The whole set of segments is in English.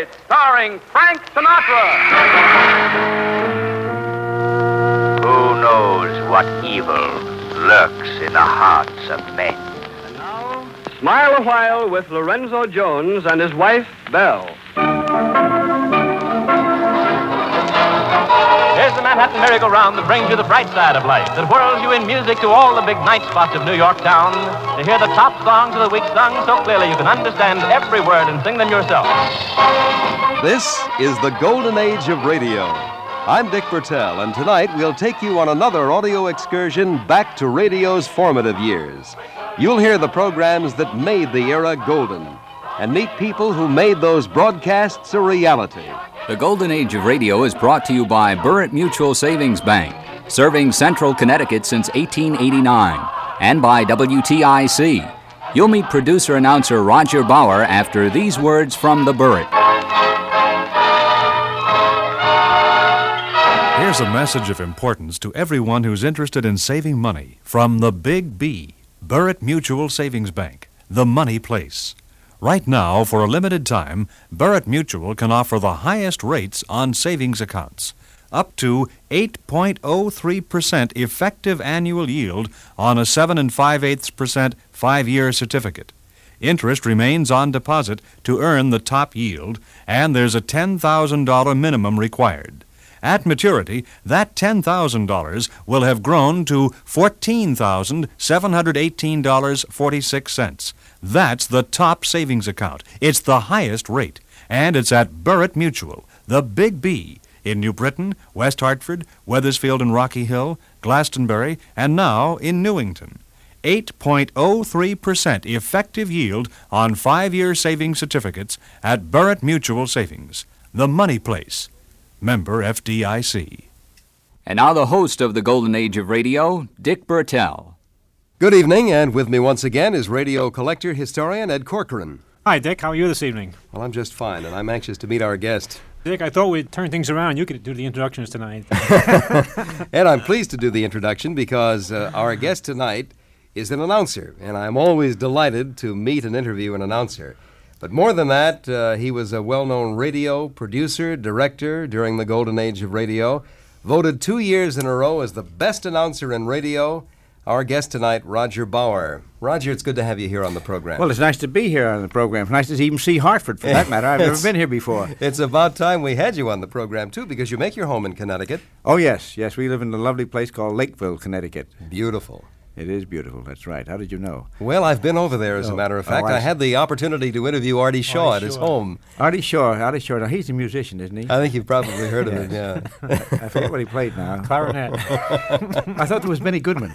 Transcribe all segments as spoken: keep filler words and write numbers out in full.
Spirit, starring Frank Sinatra. Who knows what evil lurks in the hearts of men? And now, Smile a While with Lorenzo Jones and his wife, Belle. Here's the Manhattan merry-go-round that brings you the bright side of life, that whirls you in music to all the big night spots of New York town, to hear the top songs of the week sung so clearly you can understand every word and sing them yourself. This is the golden age of radio. I'm Dick Bertel, and tonight we'll take you on another audio excursion back to radio's formative years. You'll hear the programs that made the era golden, and meet people who made those broadcasts a reality. The Golden Age of Radio is brought to you by Burritt Mutual Savings Bank, serving Central Connecticut since eighteen eighty-nine, and by W T I C. You'll meet producer-announcer Roger Bauer after these words from the Burritt. Here's a message of importance to everyone who's interested in saving money from the Big B, Burritt Mutual Savings Bank, the money place. Right now, for a limited time, Burritt Mutual can offer the highest rates on savings accounts, up to eight point oh three percent effective annual yield on a seven and five-eighths percent five-year certificate. Interest remains on deposit to earn the top yield, and there's a ten thousand dollars minimum required. At maturity, that ten thousand dollars will have grown to fourteen thousand seven hundred eighteen dollars and forty-six cents. That's the top savings account. It's the highest rate, and it's at Burritt Mutual, the Big B, in New Britain, West Hartford, Wethersfield and Rocky Hill, Glastonbury, and now in Newington. eight point oh three percent effective yield on five-year savings certificates at Burritt Mutual Savings, the money place. Member F D I C. And now the host of the Golden Age of Radio, Dick Bertel. Good evening, and with me once again is radio collector historian Ed Corcoran. Hi, Dick. How are you this evening? Well, I'm just fine, and I'm anxious to meet our guest. Dick, I thought we'd turn things around. You could do the introductions tonight. And I'm pleased to do the introduction because uh, our guest tonight is an announcer, and I'm always delighted to meet and interview an announcer. But more than that, uh, he was a well-known radio producer, director during the golden age of radio, voted two years in a row as the best announcer in radio. Our guest tonight, Roger Bauer. Roger, it's good to have you here on the program. Well, it's nice to be here on the program. It's nice to even see Hartford, for that matter. I've never been here before. It's about time we had you on the program, too, because you make your home in Connecticut. Oh, yes. Yes, we live in a lovely place called Lakeville, Connecticut. Beautiful. It is beautiful. That's right. How did you know? Well, I've been over there, as oh. a matter of fact. Oh, I, I had the opportunity to interview Artie Shaw Artie at his Shaw. home. Artie Shaw. Artie Shaw. Now, he's a musician, isn't he? I think you've probably heard of him, yeah. I forget what he played now. Clarinet. I thought there was Benny Goodman.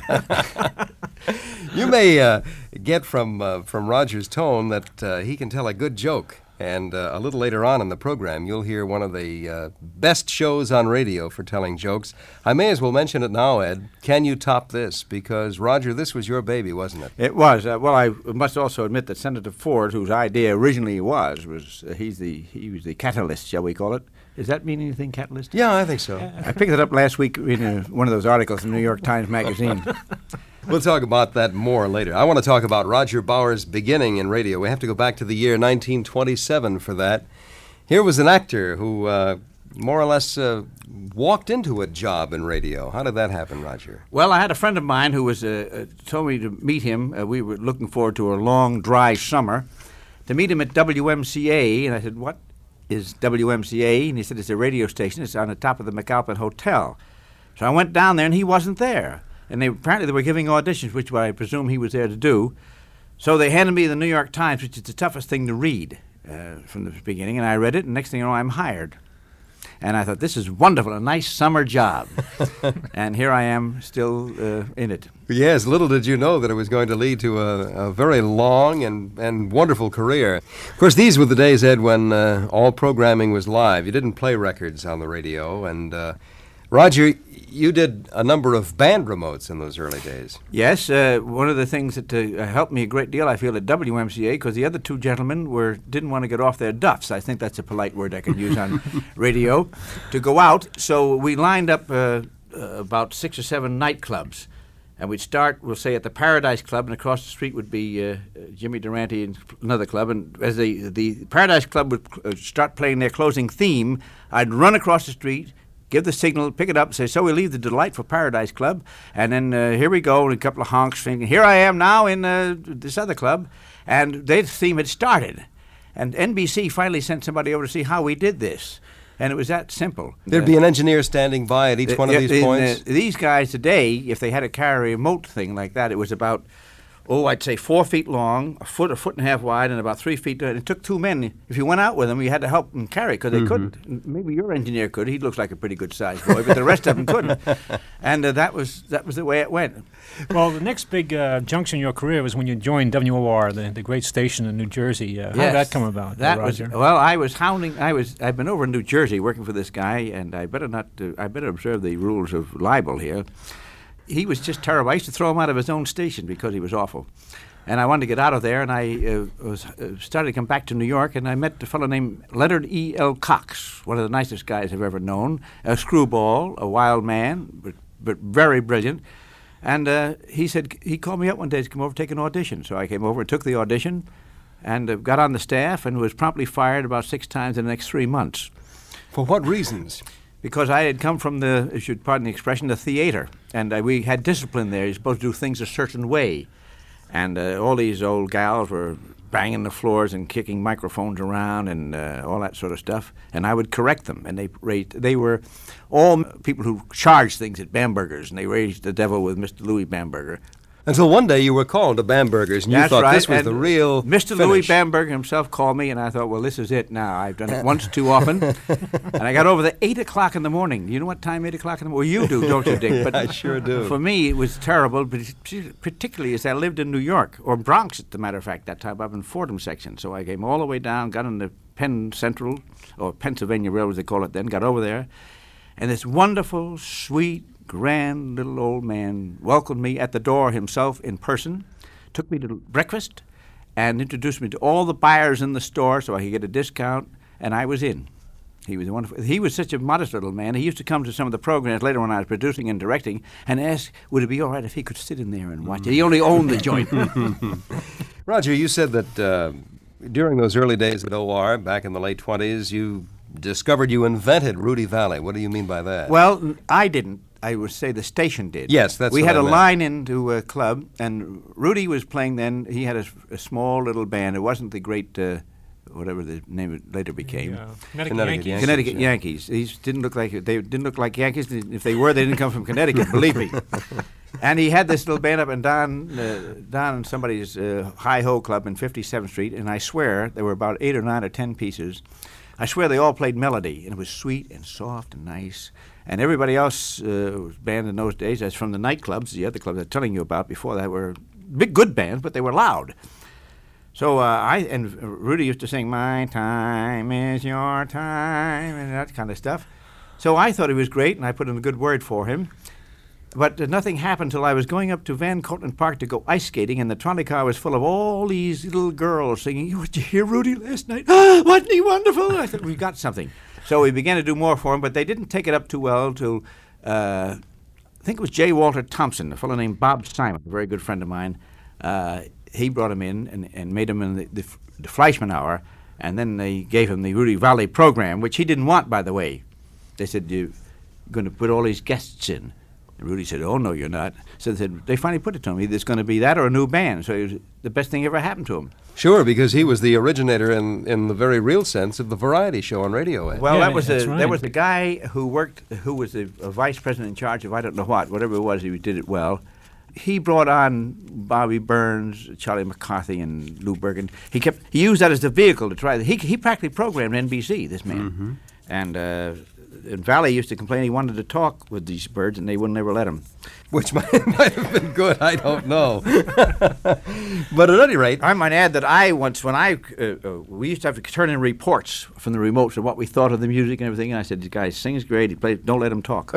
You may uh, get from uh, from Roger's tone that uh, he can tell a good joke. And uh, a little later on in the program, you'll hear one of the uh, best shows on radio for telling jokes. I may as well mention it now, Ed. Can you top this? Because, Roger, this was your baby, wasn't it? It was. Uh, well, I must also admit that Senator Ford, whose idea originally was, was uh, he's the he was the catalyst, shall we call it? Does that mean anything, catalyst? Yeah, I think so. I picked it up last week in uh, one of those articles in the New York Times Magazine. We'll talk about that more later. I want to talk about Roger Bauer's beginning in radio. We have to go back to the year nineteen twenty-seven for that. Here was an actor who uh, more or less uh, walked into a job in radio. How did that happen, Roger? Well, I had a friend of mine who was uh, uh, told me to meet him. Uh, we were looking forward to a long, dry summer, to meet him at W M C A. And I said, what is W M C A? And he said, it's a radio station. It's on the top of the McAlpin Hotel. So I went down there, and he wasn't there. And they apparently they were giving auditions, which I presume he was there to do. So they handed me the New York Times, which is the toughest thing to read uh, from the beginning. And I read it, and next thing you know, I'm hired. And I thought, this is wonderful, a nice summer job. And here I am still uh, in it. Yes, little did you know that it was going to lead to a, a very long and, and wonderful career. Of course, these were the days, Ed, when uh, all programming was live. You didn't play records on the radio. And, uh, Roger, you did a number of band remotes in those early days. Yes, uh, one of the things that uh, helped me a great deal, I feel, at W M C A, because the other two gentlemen were didn't want to get off their duffs. I think that's a polite word I can use on radio, to go out. So we lined up uh, uh, about six or seven nightclubs. And we'd start, we'll say, at the Paradise Club, and across the street would be uh, Jimmy Durante and another club. And as the, the Paradise Club would uh, start playing their closing theme, I'd run across the street, give the signal, pick it up, say, so we leave the delightful Paradise Club, and then uh, here we go, and a couple of honks, thinking, here I am now in uh, this other club. And their theme had started. And N B C finally sent somebody over to see how we did this. And it was that simple. There'd uh, be an engineer standing by at each uh, one of uh, these in, points? Uh, these guys today, if they had a carry remote thing like that, it was about, oh, I'd say four feet long, a foot, a foot and a half wide, and about three feet. And it took two men. If you went out with them, you had to help them carry because they Mm-hmm. couldn't. Maybe your engineer could. He looks like a pretty good sized boy, but the rest of them couldn't. And uh, that was that was the way it went. Well, the next big uh, junction in your career was when you joined W O R, the, the great station in New Jersey. Uh, How did that come about, That uh, was Roger? well. I was hounding. I was. I've been over in New Jersey working for this guy, and I better not. Uh, I better observe the rules of libel here. He was just terrible. I used to throw him out of his own station because he was awful. And I wanted to get out of there, and I uh, was uh, started to come back to New York, and I met a fellow named Leonard E. L. Cox, one of the nicest guys I've ever known, a screwball, a wild man, but, but very brilliant. And uh, he said, he called me up one day to come over and take an audition. So I came over and took the audition, and uh, got on the staff, and was promptly fired about six times in the next three months. For what reasons? Because I had come from the, if you'd pardon the expression, the theater, and uh, we had discipline there. You're supposed to do things a certain way. And uh, all these old gals were banging the floors and kicking microphones around and uh, all that sort of stuff. And I would correct them. And they raised, they were all people who charged things at Bamberger's, and they raised the devil with Mister Louis Bamberger. Until one day you were called to Bamberger's, and you That's thought right. this was and the real Mister finish. Louis Bamberger himself called me, and I thought, well, this is it now. I've done it once too often. And I got over there eight o'clock in the morning. You know what time eight o'clock in the morning? Well, you do, don't you, Dick? But I sure do. For me, it was terrible, but particularly as I lived in New York, or Bronx, as a matter of fact, that time, up in Fordham section. So I came all the way down, got on the Penn Central, or Pennsylvania Railroad, as they call it then, got over there, and this wonderful, sweet, grand little old man welcomed me at the door himself in person, took me to breakfast, and introduced me to all the buyers in the store so I could get a discount, and I was in. He was wonderful. He was such a modest little man. He used to come to some of the programs later when I was producing and directing and ask, would it be all right if he could sit in there and watch it? He only owned the joint. Roger, you said that uh, during those early days at O R, back in the late twenties, you discovered you invented Rudy Valley. What do you mean by that? Well, n- I didn't. I would say the station did. Yes, that's We what had I a meant. line into a club, and Rudy was playing then. He had a, s- a small little band. It wasn't the great, uh, whatever the name it later became. Yeah. Connecticut, Connecticut Yankees. Yankees. Connecticut yeah. Yankees. These didn't look like they didn't look like Yankees. If they were, they didn't come from Connecticut. Believe me. And he had this little band up in Don, uh, Don and somebody's uh, Hi Ho Club in fifty-seventh Street, and I swear there were about eight or nine or ten pieces. I swear they all played melody, and it was sweet and soft and nice. And everybody else uh, was band in those days, as from the nightclubs, the other clubs I was telling you about before that, were big good bands, but they were loud. So uh, I and Rudy used to sing "My time is your time" and that kind of stuff. So I thought he was great, and I put in a good word for him. But uh, nothing happened till I was going up to Van Cortlandt Park to go ice skating, and the trolley car was full of all these little girls singing, "Did you hear Rudy last night? Ah, wasn't he wonderful?" I thought, we got something. So we began to do more for him, but they didn't take it up too well till, uh, I think it was J. Walter Thompson, a fellow named Bob Simon, a very good friend of mine. Uh, he brought him in and, and made him in the, the, the Fleischman Hour, and then they gave him the Rudy Valley program, which he didn't want, by the way. They said, "You're going to put all these guests in." And Rudy said, "Oh, no, you're not." So they said, they finally put it to him. Either it's going to be that or a new band. So it was the best thing ever happened to him. Sure, because he was the originator in, in the very real sense of the variety show on radio. eh? Well, Yeah, that was that's a, right. there was a guy who worked, who was a, a vice president in charge of I don't know what, whatever it was, he did it well. He brought on Bobby Burns, Charlie McCarthy, and Lou Bergen. He kept he used that as the vehicle to try. He he practically programmed N B C. This man, Mm-hmm. and uh, and Valley used to complain he wanted to talk with these birds, and they wouldn't ever let him. Which might, might have been good, I don't know. But at any rate, I might add that I once, when I, uh, uh, we used to have to turn in reports from the remotes of what we thought of the music and everything. And I said, "The guy sings great. He plays. Don't let him talk."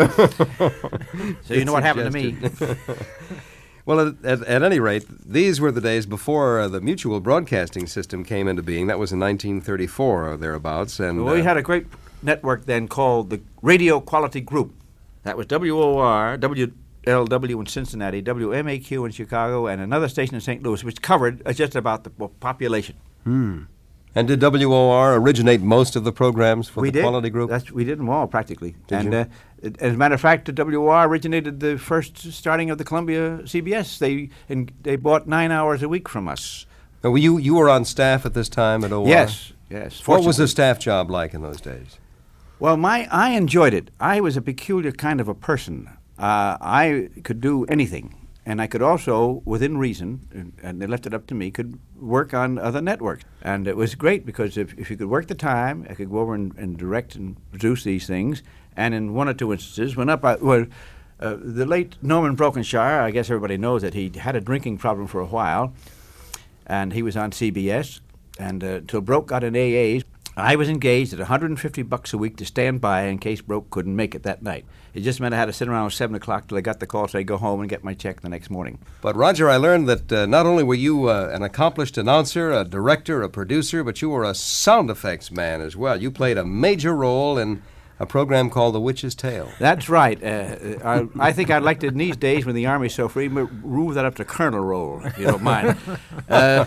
So you know what happened to me. well, at, at, at any rate, these were the days before uh, the mutual broadcasting system came into being. That was in nineteen thirty-four or thereabouts. And Well, we uh, had a great network then called the Radio Quality Group. That was W O R, W L W in Cincinnati, W M A Q in Chicago, and another station in Saint Louis, which covered uh, just about the po- population. Hmm. And did W O R originate most of the programs for we the did. Quality Group? That's, we did them all, practically. Did and you? Uh, it- as a matter of fact, the W O R originated the first starting of the Columbia C B S. They and they bought nine hours a week from us. Now, were you, you were on staff at this time at O R? Yes, yes. What was fortunately. the staff job like in those days? Well, my I enjoyed it. I was a peculiar kind of a person. Uh, I could do anything, and I could also, within reason, and, and they left it up to me, could work on other networks. And it was great because if, if you could work the time, I could go over and, and direct and produce these things. And in one or two instances, when up, I, well, uh, the late Norman Brokenshire, I guess everybody knows that he had a drinking problem for a while, and he was on C B S, and uh, till Broke got an A A, I was engaged at one hundred fifty bucks a week to stand by in case Broke couldn't make it that night. It just meant I had to sit around at seven o'clock till I got the call, so I'd go home and get my check the next morning. But, Roger, I learned that uh, not only were you uh, an accomplished announcer, a director, a producer, but you were a sound effects man as well. You played a major role in a program called The Witch's Tale. That's right. Uh, I, I think I'd like to, in these days when the Army's so free, m- move that up to colonel role, if you don't mind. Uh,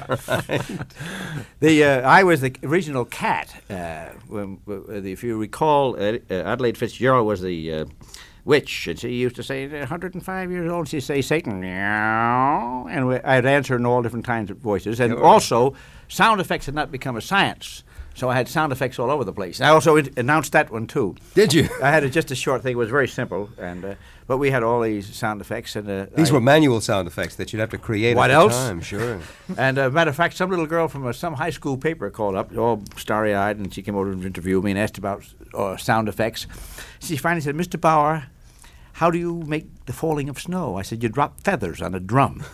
the uh, I was the original cat. Uh, when, uh, if you recall, uh, uh, Adelaide Fitzgerald was the uh, witch, and she used to say, one hundred five years old, she'd say, Satan, meow, and we, I'd answer in all different kinds of voices. And also, sound effects had not become a science. So I had sound effects all over the place. I also in- announced that one, too. Did you? I had a, just a short thing. It was very simple, and uh, but we had all these sound effects. and uh, These I, were manual sound effects that you'd have to create What at else? the time, sure. And uh, matter of fact, some little girl from uh, some high school paper called up, all starry-eyed, and she came over to interview me and asked about uh, sound effects. She finally said, Mister Bauer, how do you make the falling of snow? I said, you drop feathers on a drum.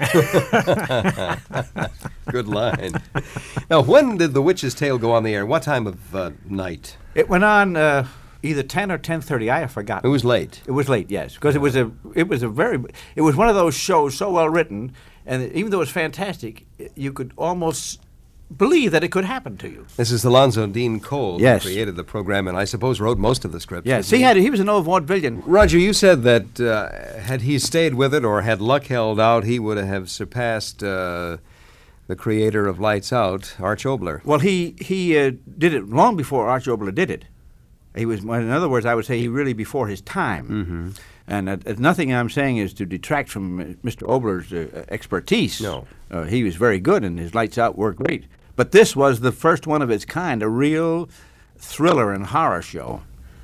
Good line. Now, when did The Witch's Tale go on the air? What time of uh, night? It went on uh, either ten or ten thirty. I have forgotten. It was late. It was late, yes, because it was a it was a very it was one of those shows so well written, and even though it was fantastic, you could almost believe that it could happen to you. This is Alonzo Dean Cole Yes. who created the program, and I suppose wrote most of the script. Yes, didn't he had he was an old vaudevillian. Roger, you said that uh, had he stayed with it or had luck held out, he would have surpassed uh, the creator of Lights Out, Arch Obler. Well, he he uh, did it long before Arch Obler did it. He was, in other words, I would say he really before his time. Mm-hmm. And uh, uh, nothing I'm saying is to detract from uh, Mister Obler's uh, expertise. No. Uh, he was very good, and his Lights Out were great. But this was the first one of its kind, a real thriller and horror show.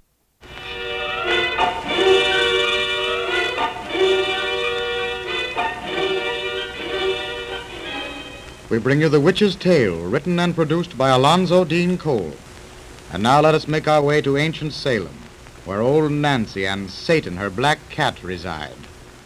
We bring you The Witch's Tale, written and produced by Alonzo Dean Cole. And now let us make our way to ancient Salem, where old Nancy and Satan, her black cat, reside.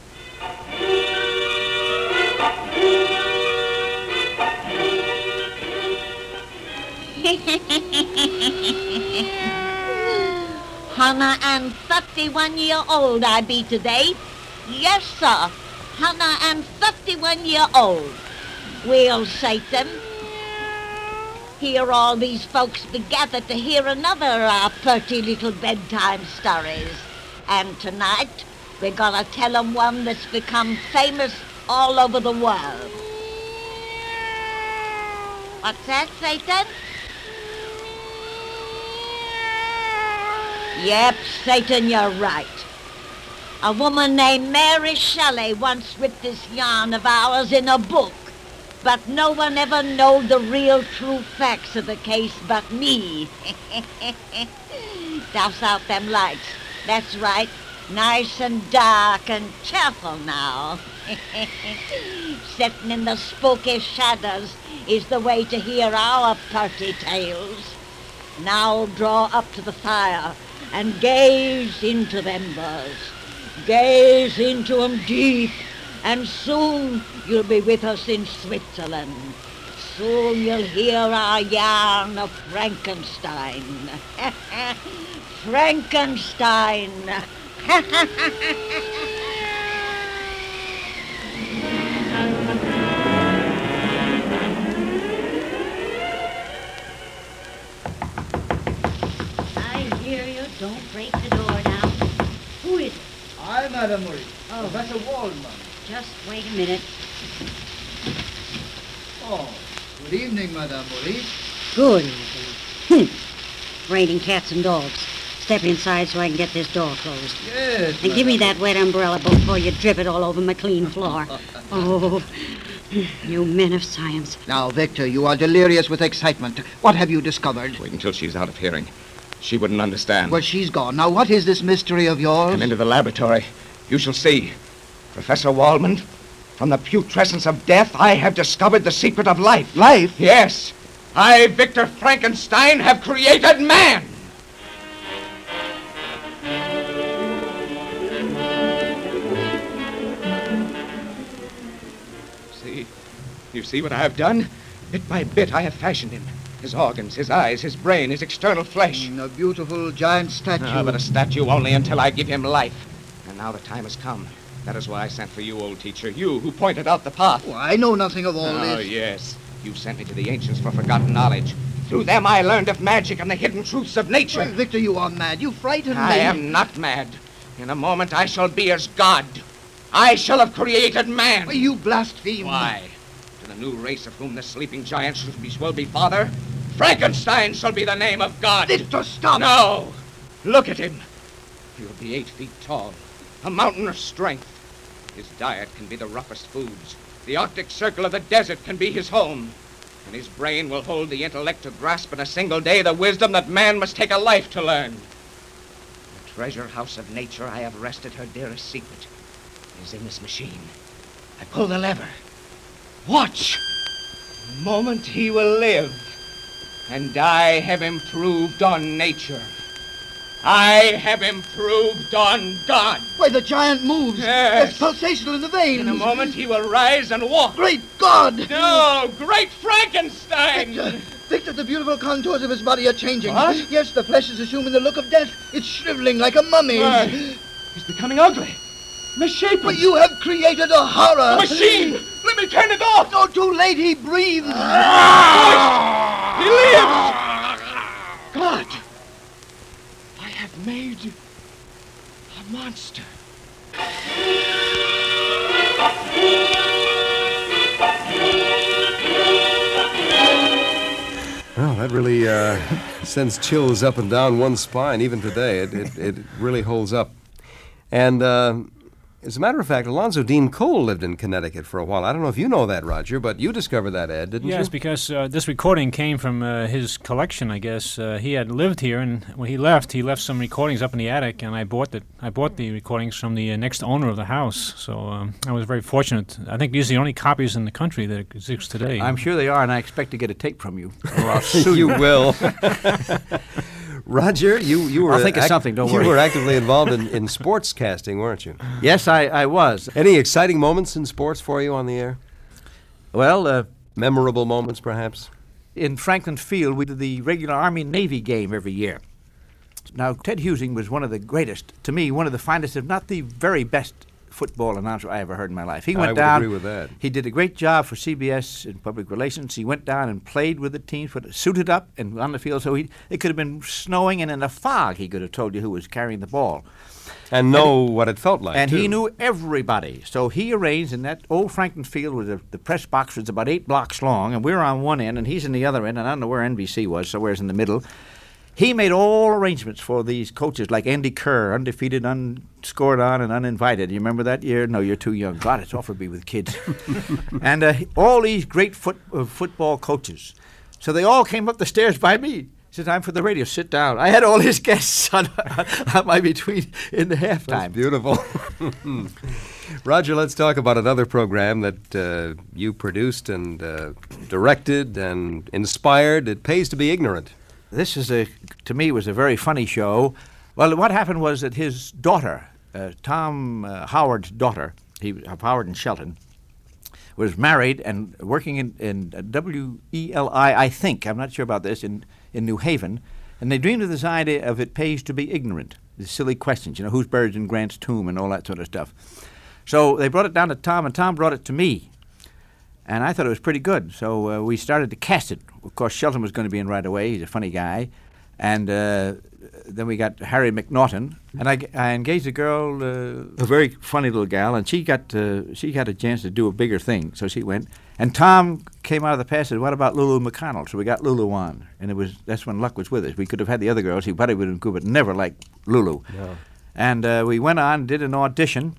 Hannah and thirty-one year old I be today. Yes, sir. Hannah and thirty-one year old. Well, Satan, here all these folks be gathered to hear another uh, pretty little bedtime stories. And tonight, we're gonna tell 'em one that's become famous all over the world. What's that, Satan? Yep, Satan, you're right. A woman named Mary Shelley once writ this yarn of ours in a book, but no one ever knowed the real true facts of the case but me. Douse out them lights. That's right. Nice and dark and cheerful now. Sitting in the spooky shadows is the way to hear our purty tales. Now draw up to the fire and gaze into them embers. Gaze into 'em deep, and soon you'll be with us in Switzerland. Soon you'll hear our yarn of Frankenstein. Frankenstein! I hear you. Don't break the door now. Who is it? I, Madame Marie. Oh, Oh. Professor Waldman. Just wait a minute. Oh, good evening, Madame Maurice. Good evening. Hmm. Raining cats and dogs. Step inside so I can get this door closed. Yes, And give me that wet umbrella before you drip it all over my clean floor. Oh, you men of science. Now, Victor, you are delirious with excitement. What have you discovered? Wait until she's out of hearing. She wouldn't understand. Well, she's gone. Now, what is this mystery of yours? Come into the laboratory. You shall see. Professor Waldman, from the putrescence of death, I have discovered the secret of life. Life? Yes. I, Victor Frankenstein, have created man. See? You see what I have done? Bit by bit, I have fashioned him. His organs, his eyes, his brain, his external flesh. Mm, a beautiful giant statue. Ah, but a statue only until I give him life. And now the time has come. That is why I sent for you, old teacher. You who pointed out the path. Oh, I know nothing of all oh, this. Oh, yes. You sent me to the ancients for forgotten knowledge. Through them I learned of magic and the hidden truths of nature. Well, Victor, you are mad. You frighten I me. I am not mad. In a moment I shall be as God. I shall have created man. Well, you blaspheme. Why? To the new race of whom the sleeping giant shall be, will be father, Frankenstein shall be the name of God. Victor, stop. No. Look at him. He'll be eight feet tall. A mountain of strength. His diet can be the roughest foods. The Arctic Circle of the desert can be his home. And his brain will hold the intellect to grasp in a single day the wisdom that man must take a life to learn. The treasure house of nature I have wrested her dearest secret is in this machine. I pull the lever. Watch! The moment he will live. And I have improved on nature. I have improved on God. Why, the giant moves. Yes. There's pulsation in the veins. In a moment he will rise and walk. Great God! No, great Frankenstein! Victor, Victor, the beautiful contours of his body are changing. What? Yes, the flesh is assuming the look of death. It's shriveling like a mummy. Why, he's becoming ugly. Misshapen. But you have created a horror. A machine! Let me turn it off! No, too late. He breathes. Ah! He lives! God! I have made a monster. Well, that really uh, sends chills up and down one's spine, even today. It, it, it really holds up. And uh, as a matter of fact, Alonzo Dean Cole lived in Connecticut for a while. I don't know if you know that, Roger, but you discovered that, Ed, didn't yes, you? Yes, because uh, this recording came from uh, his collection, I guess. Uh, he had lived here, and when he left, he left some recordings up in the attic, and I bought the I bought the recordings from the uh, next owner of the house. So um, I was very fortunate. I think these are the only copies in the country that exist today. I'm sure they are, and I expect to get a tape from you. Or I'll sue you will. Roger, you, you were I'll think of something, don't you worry. were actively involved in, in sports casting, weren't you? Yes, I, I was. Any exciting moments in sports for you on the air? Well, uh, memorable moments, perhaps? In Franklin Field, we did the regular Army-Navy game every year. Now, Ted Husing was one of the greatest, to me, one of the finest, if not the very best football announcer I ever heard in my life. He went I would down. agree with that. He did a great job for C B S in public relations. He went down and played with the teams, put, suited up and on the field. So he, it could have been snowing, and in a fog, he could have told you who was carrying the ball. And know and what it felt like, And too. he knew everybody. So he arranged, in that old Franklin Field, was a, the press box was about eight blocks long, and we were on one end, and he's in the other end, and I don't know where N B C was, so where's in the middle. He made all arrangements for these coaches, like Andy Kerr, undefeated, unscored on, and uninvited. You remember that year? No, you're too young. God, it's awful to be with kids. and uh, all these great foot, uh, football coaches. So they all came up the stairs by me. He said, "Time for the radio. Sit down." I had all his guests on, on my between in the halftime. That's beautiful. Roger, let's talk about another program that uh, you produced and uh, directed and inspired. It Pays to Be Ignorant. This is a, to me, was a very funny show. Well, what happened was that his daughter, uh, Tom uh, Howard's daughter, he of Howard and Shelton, was married and working in, in W E L I, I think, I'm not sure about this, in, in New Haven, and they dreamed of this idea of it pays to be ignorant, the silly questions, you know, who's buried in Grant's tomb and all that sort of stuff. So they brought it down to Tom, and Tom brought it to me. And I thought it was pretty good, so uh, we started to cast it. Of course, Shelton was going to be in right away. He's a funny guy. And uh, then we got Harry McNaughton, and I, I engaged a girl, uh, a very funny little gal, and she got uh, she had a chance to do a bigger thing, so she went. And Tom came out of the past and said, "What about Lulu McConnell?" So we got Lulu on, and it was that's when luck was with us. We could have had the other girls; he probably would have been good, but never like Lulu. No. And uh, we went on, did an audition.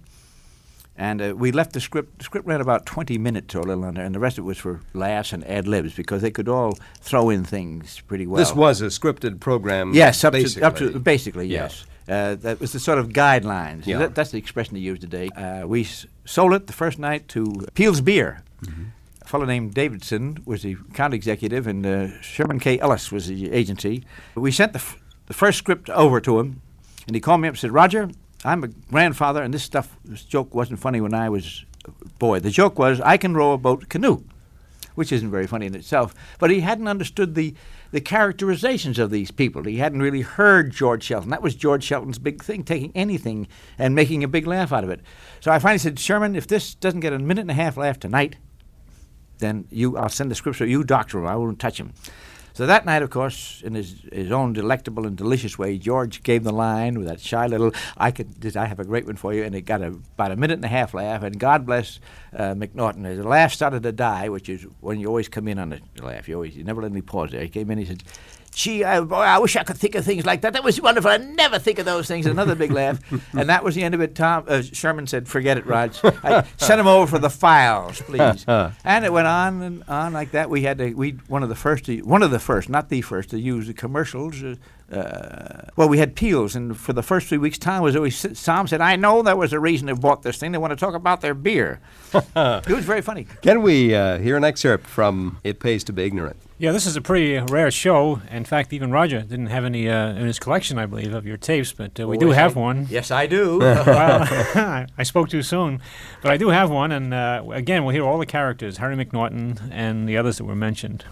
And uh, we left the script. The script ran about twenty minutes or a little under, and the rest of it was for laughs and ad libs because they could all throw in things pretty well. This was a scripted program. Yes, up basically. to, up to basically Yeah. yes. Uh, that was the sort of guidelines. Yeah. That, that's the expression they use today. Uh, we s- sold it the first night to Peel's Beer. Mm-hmm. A fellow named Davidson was the account executive, and uh, Sherman K. Ellis was the agency. We sent the, f- the first script over to him, and he called me up and said, "Roger, I'm a grandfather, and this stuff, this joke wasn't funny when I was a boy. The joke was, I can row a boat canoe," which isn't very funny in itself. But he hadn't understood the, the characterizations of these people. He hadn't really heard George Shelton. That was George Shelton's big thing, taking anything and making a big laugh out of it. So I finally said, "Sherman, if this doesn't get a minute and a half laugh tonight, then you, I'll send the script to you, doctor him. I won't touch him." So that night, of course, in his, his own delectable and delicious way, George gave the line with that shy little, I could, did I have a great one for you, and it got a, about a minute and a half laugh, and God bless uh, McNaughton. As the laugh started to die, which is when you always come in on a laugh, you always, you never let me pause there. He came in, he said, "Gee, I, boy, I wish I could think of things like that. That was wonderful. I never think of those things." Another big laugh. And that was the end of it. Tom uh, Sherman said, "Forget it, Raj. I, send him over for the files, please." And it went on and on like that. We had to, we one of the first, to, one of the first, not the first, to use the commercials. Uh, uh, well, we had Peels, and for the first three weeks, Tom was always, Tom said, "I know there was a reason they bought this thing. They want to talk about their beer." It was very funny. Can we uh, hear an excerpt from It Pays to Be Ignorant? Yeah, this is a pretty rare show. In fact, even Roger didn't have any uh, in his collection, I believe, of your tapes, but uh, we Oh, do yes, have I- one. yes, I do. Well, I spoke too soon, but I do have one, and uh, again, we'll hear all the characters, Harry McNaughton and the others that were mentioned.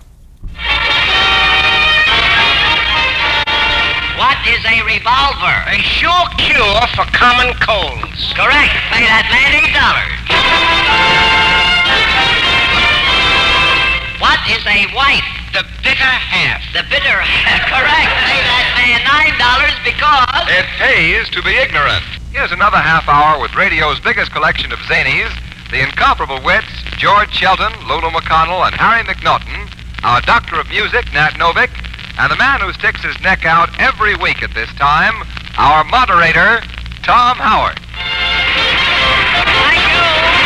What is a revolver? A sure cure for common colds. Correct. Pay that man eight dollars. What is a wife? The bitter half. The bitter half. Correct. Pay that man nine dollars because... It pays to be ignorant. Here's another half hour with radio's biggest collection of zanies, the incomparable wits, George Shelton, Lulu McConnell, and Harry McNaughton, our doctor of music, Nat Novick, and the man who sticks his neck out every week at this time, our moderator, Tom Howard. Thank you.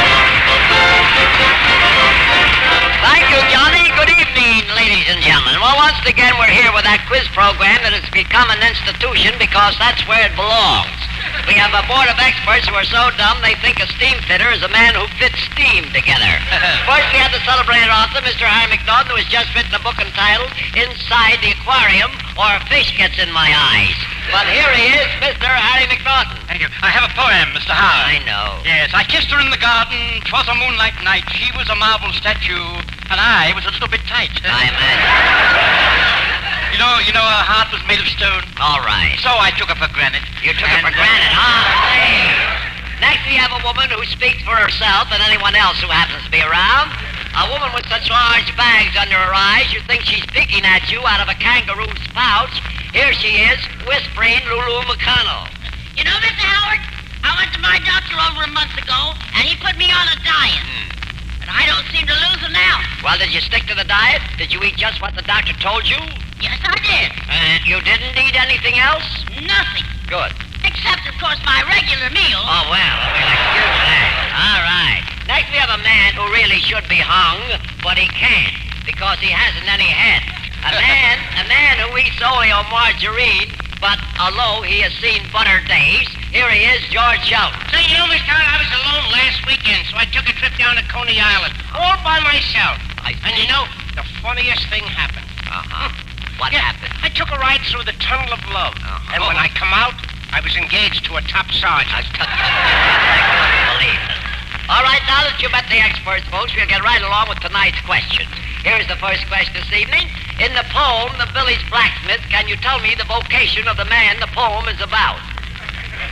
Thank you, Johnny. Good evening, ladies and gentlemen. Well, once again, we're here with that quiz program that has become an institution because that's where it belongs. We have a board of experts who are so dumb they think a steam fitter is a man who fits steam together. First, we had the celebrated author, Mister Harry McNaughton, who has just written a book entitled Inside the Aquarium, or Fish Gets in My Eyes. But here he is, Mister Harry McNaughton. Thank you. I have a poem, Mister Howard. I know. Yes, I kissed her in the garden. 'Twas a moonlight night. She was a marble statue, and I was a little bit tight. I imagine. You know, you know, her heart was made of stone. All right. So I took her for granted. You took it for granted, huh? Hey. Next, we have a woman who speaks for herself and anyone else who happens to be around. A woman with such large bags under her eyes, you think she's peeking at you out of a kangaroo's pouch. Here she is, whispering Lulu McConnell. You know, Mister Howard, I went to my doctor over a month ago, and he put me on a diet. Hmm. And I don't seem to lose an ounce. Well, did you stick to the diet? Did you eat just what the doctor told you? Yes, I did. And you didn't eat anything else? Nothing. Good. Except, of course, my regular meal. Oh, well, we'll excuse that. All right. Next, we have a man who really should be hung, but he can't because he hasn't any head. A man, a man who eats only on margarine, but although he has seen butter days, here he is, George Shelton. Say, you know, Mister Howard, I was alone last weekend, so I took a trip down to Coney Island, all by myself. I and you know, the funniest thing happened. Uh-huh. What yeah, happened? I took a ride through the tunnel of love, Uh-huh. and when I come out, I was engaged to a top sergeant. I couldn't believe it. All right, now that you met the experts, folks, we'll get right along with tonight's questions. Here's the first question this evening. In the poem, The Village Blacksmith, can you tell me the vocation of the man the poem is about? Mister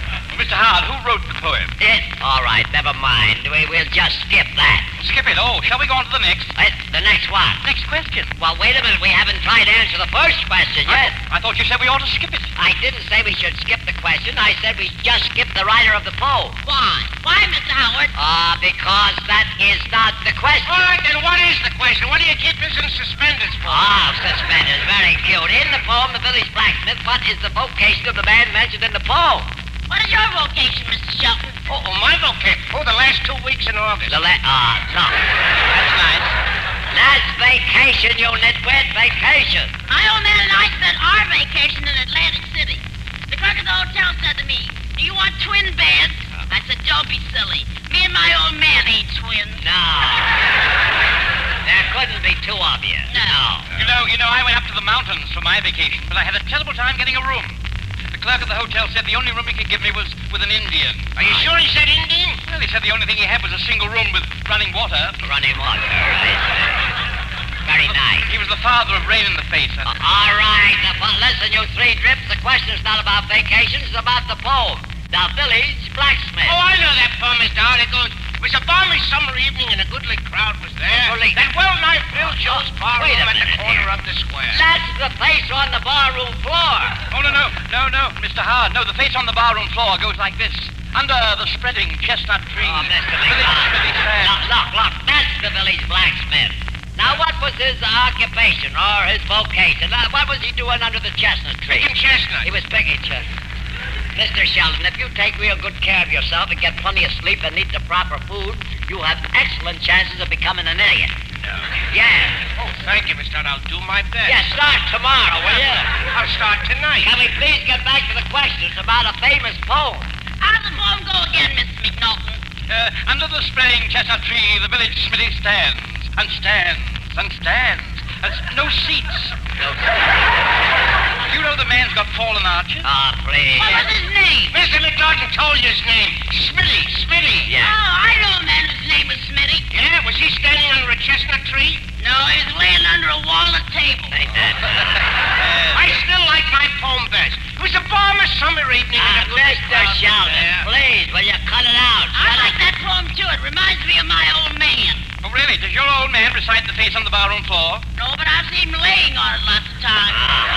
Mister Howard, who wrote the poem? It? All right, never mind. We, we'll just skip that. Skip it. Oh, shall we go on to the next? Uh, the next one? Next question. Well, wait a minute. We haven't tried to answer the first question yet. I, I thought you said we ought to skip it. I didn't say we should skip the question. I said we just skip the writer of the poem. Why? Why, Mister Howard? Ah, uh, because that is not the question. All right, then what is the question? What do you keep us in suspenders for? Ah, suspenders. Very cute. In the poem, The Village Blacksmith, what is the vocation of the man mentioned in the poem? What is your vocation, Mister Shelton? Oh, oh my vocation? Oh, the last two weeks in August. The la- Ah, no. That's nice. That's vacation, you nitwit. Vacation. My old man and I spent our vacation in Atlantic City. The clerk of the hotel said to me, do you want twin beds? I said, don't be silly. Me and my old man ain't twins. No. There couldn't be two of you. No. You know, you know, I went up to the mountains for my vacation, but I had a terrible time getting a room. The clerk of the hotel said the only room he could give me was with an Indian. Are you sure he said Indian? Well, he said the only thing he had was a single room with running water. Running water, right? Very nice. He was the father of Rain in the Face. Uh, all right. Uh, but listen, you three drips, the question's not about vacations, it's about the poem. The Village Blacksmith. Oh, I know that poem, Mister Howard. It goes, it was a balmy summer evening and a goodly crowd was there. Goodly. That well-nigh filled Joe's Oh, bar wait room a at the minute corner here. of the square. That's the face on the barroom floor. Oh, no, no, no, no, Mister Howard. No, the face on the barroom floor goes like this. Under the spreading chestnut tree. Oh, Mister Village McDonald. Smithy stands. Look, look, look, that's the Village Blacksmith. Now, what was his occupation or his vocation? Uh, what was he doing under the chestnut tree? Picking chestnut. He was picking chestnut. Mister Sheldon, if you take real good care of yourself and get plenty of sleep and eat the proper food, you have excellent chances of becoming an idiot. No. Yeah. Oh, thank you, Mister Howard. I'll do my best. Yeah, start tomorrow, will you? I'll start tonight. Can we please get back to the questions about a famous poem? How does the poem go again, Mister McNaughton? Uh, under the spraying chestnut tree, the village smithy stands, and stands, and stands. And s- no seats. No seats. You know the man's got fallen arches? Ah, oh, please. What was his name? Mister McNaughton told you his name. Smitty, Smitty. Yeah. Oh, I know a man whose name was Smitty. Yeah, was he standing under a chestnut tree? No, he was laying under a walnut table. Ain't that? I still like my poem best. It was a balmy summer evening. Ah, and a Mister Sheldon, Yeah. please, will you cut it out? I like that poem, too. It reminds me of my old man. Oh, really? Does your old man recite the face on the barroom floor? No, but I've seen him laying on it lots of times.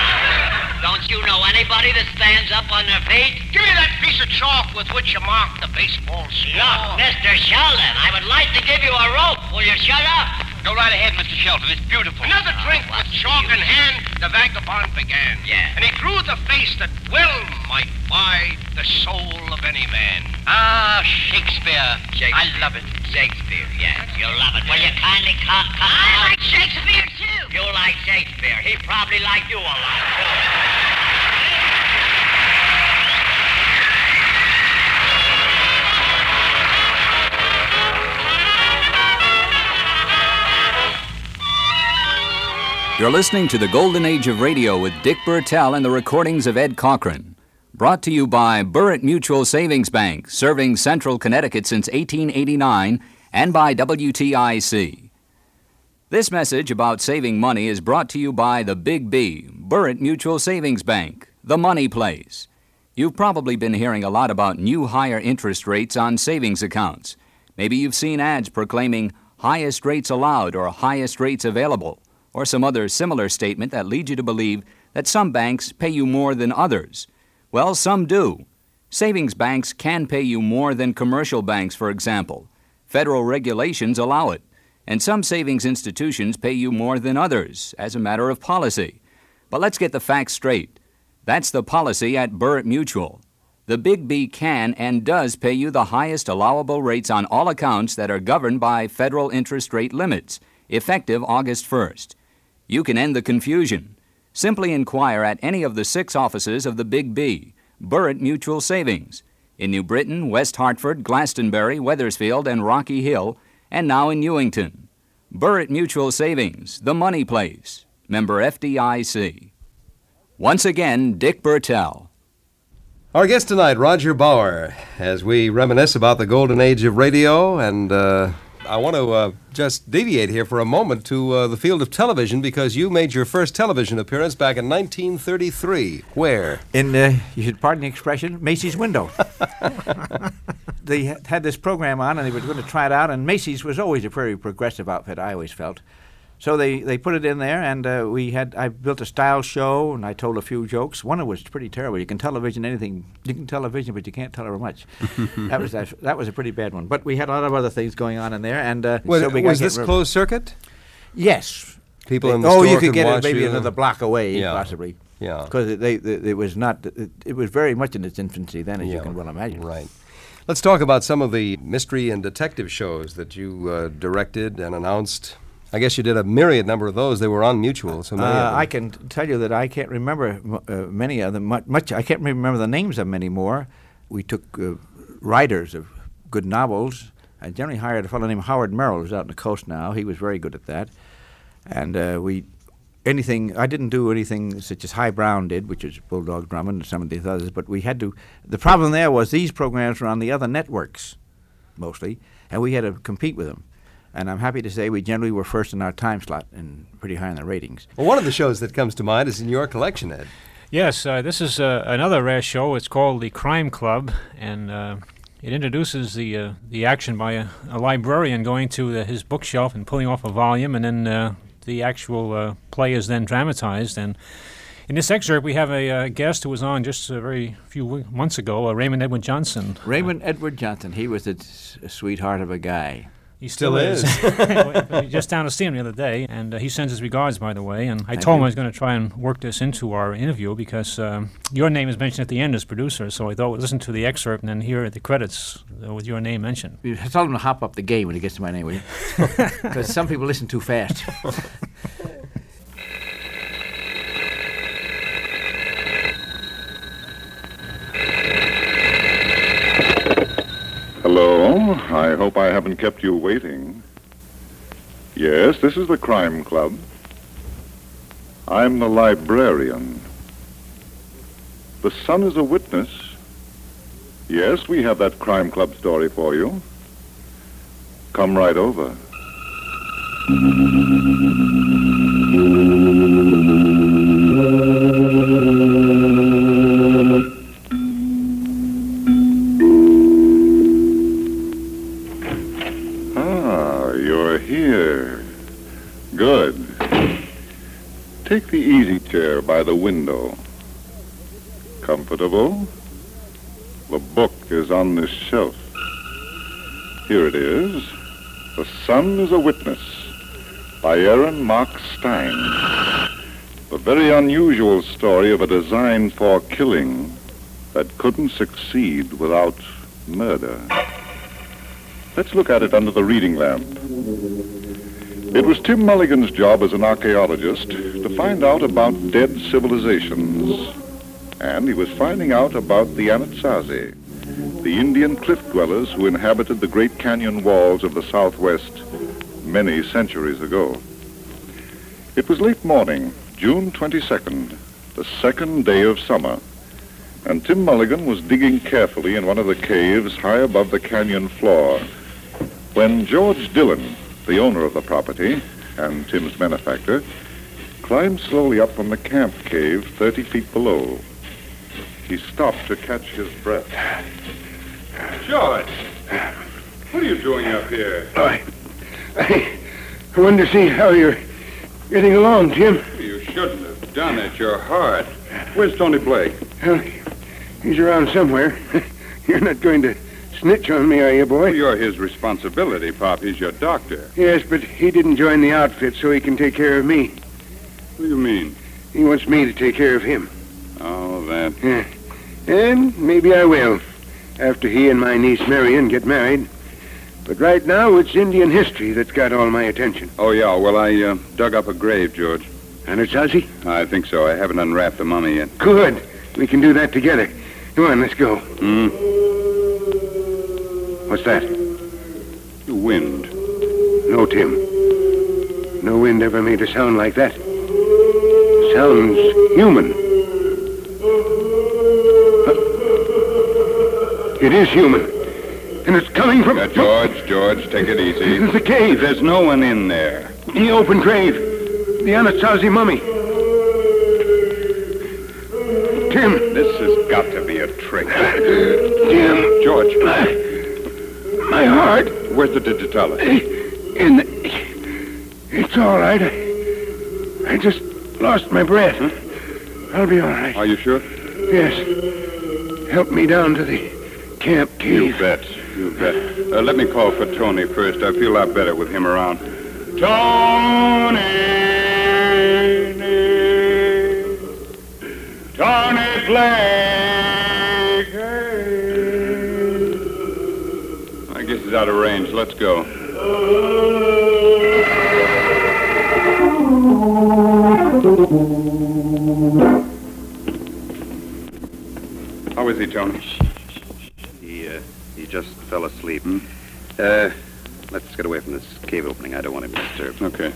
Don't you know anybody that stands up on their feet? Give me that piece of chalk with which you mark the baseball scene. Look, Mister Sheldon, I would like to give you a rope. Will you shut up? Go right ahead, Mister Shelton. It's beautiful. Another drink with chalk in hand, the vagabond began. Yeah. And he drew the face that well might buy the soul of any man. Ah, Shakespeare. Shakespeare. I love it. Shakespeare, yes, you love it. Will you kindly cut, cut I out? like Shakespeare, too. You like Shakespeare. He probably liked you a lot, too. You're listening to the Golden Age of Radio with Dick Bertel and the recordings of Ed Cochran. Brought to you by Burritt Mutual Savings Bank, serving Central Connecticut since eighteen eighty-nine, and by W T I C. This message about saving money is brought to you by the Big B, Burritt Mutual Savings Bank, the money place. You've probably been hearing a lot about new higher interest rates on savings accounts. Maybe you've seen ads proclaiming highest rates allowed or highest rates available, or some other similar statement that leads you to believe that some banks pay you more than others. Well, some do. Savings banks can pay you more than commercial banks, for example. Federal regulations allow it. And some savings institutions pay you more than others, as a matter of policy. But let's get the facts straight. That's the policy at Burritt Mutual. The Big B can and does pay you the highest allowable rates on all accounts that are governed by federal interest rate limits, effective August first. You can end the confusion. Simply inquire at any of the six offices of the Big B, Burritt Mutual Savings, in New Britain, West Hartford, Glastonbury, Wethersfield, and Rocky Hill, and now in Newington. Burritt Mutual Savings, the money place. Member F D I C. Once again, Dick Bertel. Our guest tonight, Roger Bauer, as we reminisce about the golden age of radio and uh, I want to uh, just deviate here for a moment to uh, the field of television because you made your first television appearance back in nineteen thirty-three. Where? In, uh, you should pardon the expression, Macy's window. They ha- had this program on, and they were going to try it out, and Macy's was always a very progressive outfit, I always felt. So they, they put it in there, and uh, we had I built a style show, and I told a few jokes. One of was pretty terrible. You can television anything. You can television, but you can't tell her much. that was that, that was a pretty bad one. But we had a lot of other things going on in there, and uh, was, so we was got this closed circuit? Yes. People they, in the oh, store you could could get watch it maybe you. another block away, Yeah. possibly. Yeah. Because it, they, they, it was not. It, it was very much in its infancy then, as Yeah. you can well imagine. Right. Let's talk about some of the mystery and detective shows that you uh, directed and announced. I guess you did a myriad number of those. They were on Mutual, so many of Uh, them. I can t- tell you that I can't remember m- uh, many of them. Much, much I can't remember the names of them anymore. We took uh, writers of good novels. I generally hired a fellow named Howard Merrill, who's out on the coast now. He was very good at that. And uh, we, anything, I didn't do anything such as High Brown did, which is Bulldog Drummond and some of these others, but we had to, the problem there was these programs were on the other networks, mostly, and we had to compete with them. And I'm happy to say we generally were first in our time slot and pretty high in the ratings. Well, one of the shows that comes to mind is in your collection, Ed. Yes, uh, this is uh, another rare show. It's called The Crime Club, and uh, it introduces the uh, the action by a, a librarian going to the, his bookshelf and pulling off a volume, and then uh, the actual uh, play is then dramatized. And in this excerpt, we have a uh, guest who was on just a very few w- months ago, uh, Raymond Edward Johnson. Raymond Edward Johnson. He was a, s- a sweetheart of a guy. He still, Still is. We just down to see him the other day, and uh, he sends his regards, by the way. And I Thank told him you. I was going to try and work this into our interview because um, your name is mentioned at the end as producer. So I thought we'd listen to the excerpt and then hear the credits uh, with your name mentioned. You tell him to hop up the game when he gets to my name, will you? Because some people listen too fast. Hello. I hope I haven't kept you waiting. Yes, this is the Crime Club. I'm the librarian. The Sun is a witness. Yes, we have that Crime Club story for you. Come right over. Ah, you're here. Good. Take the easy chair by the window. Comfortable? The book is on this shelf. Here it is. The Sun is a Witness by Aaron Mark Stein. The very unusual story of a design for killing that couldn't succeed without murder. Let's look at it under the reading lamp. It was Tim Mulligan's job as an archaeologist to find out about dead civilizations. And he was finding out about the Anasazi, the Indian cliff dwellers who inhabited the Great Canyon walls of the Southwest many centuries ago. It was late morning, June twenty-second, the second day of summer, and Tim Mulligan was digging carefully in one of the caves high above the canyon floor when George Dillon, the owner of the property and Tim's benefactor, climbed slowly up from the camp cave thirty feet below. He stopped to catch his breath. George, what are you doing up here? I, I wanted to see how you're getting along, Tim. You shouldn't have done it. You're hard. Where's Tony Blake? Well, he's around somewhere. You're not going to snitch on me, are you, boy? Well, you're his responsibility, Pop. He's your doctor. Yes, but he didn't join the outfit so he can take care of me. What do you mean? He wants me to take care of him. Oh, that. Yeah. And maybe I will, after he and my niece Marion get married. But right now, it's Indian history that's got all my attention. Oh, yeah. Well, I uh, dug up a grave, George. Anasazi? I think so. I haven't unwrapped the mummy yet. Good. We can do that together. Come on, let's go. Hmm? What's that? The wind. No, Tim. No wind ever made a sound like that. Sounds human. Huh? It is human. And it's coming from... Yeah, George, George. Take it easy. This is a cave. There's no one in there. The open grave. The Anasazi mummy. Tim. This has got to be a trick. Tim. George. My heart. Where's the digitalis? In the... It's all right. I, I just lost my breath. Huh? I'll be all right. Are you sure? Yes. Help me down to the camp cave. You bet. You bet. Uh, let me call for Tony first. I feel a lot better with him around. Tony! Tony Blake! I guess he's out of range. Let's go. How is he, Tony? He, uh, he just fell asleep. Hmm? Uh, let's get away from this cave opening. I don't want him disturbed. Okay.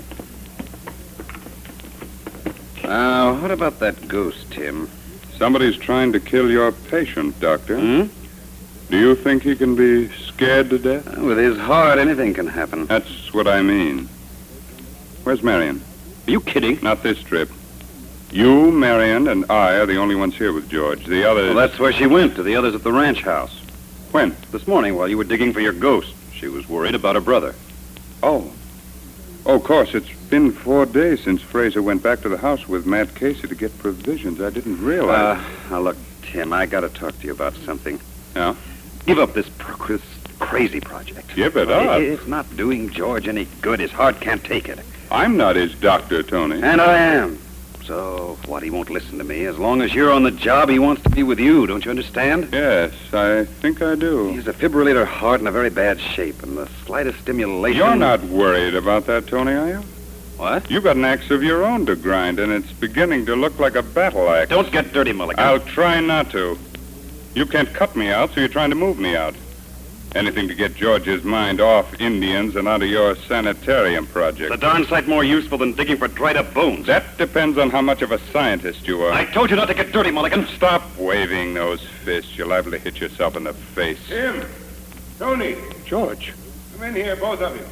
Now, what about that ghost, Tim? Somebody's trying to kill your patient, Doctor. Hmm? Do you think he can be scared to death? Uh, with his heart, anything can happen. That's what I mean. Where's Marion? Are you kidding? Not this trip. You, Marion, and I are the only ones here with George. The others... Well, that's where she went, to the others at the ranch house. When? This morning, while you were digging for your ghost. She was worried about her brother. Oh. Oh, of course. It's been four days since Fraser went back to the house with Matt Casey to get provisions. I didn't realize... Uh, now, look, Tim, I gotta talk to you about something. Yeah? Give up this, pro- this crazy project. Give it well, up? It's not doing George any good. His heart can't take it. I'm not his doctor, Tony. And I am. So, what, he won't listen to me. As long as you're on the job, he wants to be with you. Don't you understand? Yes, I think I do. He has a fibrillator heart in a very bad shape, and the slightest stimulation... You're not worried about that, Tony, are you? What? You've got an axe of your own to grind, and it's beginning to look like a battle axe. Don't get dirty, Mulligan. I'll try not to. You can't cut me out, so you're trying to move me out. Anything to get George's mind off Indians and onto your sanitarium project. It's a darn sight more useful than digging for dried-up bones. That depends on how much of a scientist you are. I told you not to get dirty, Mulligan. Stop waving those fists. You're liable to hit yourself in the face. Tim! Tony! George! Come in here, both of you.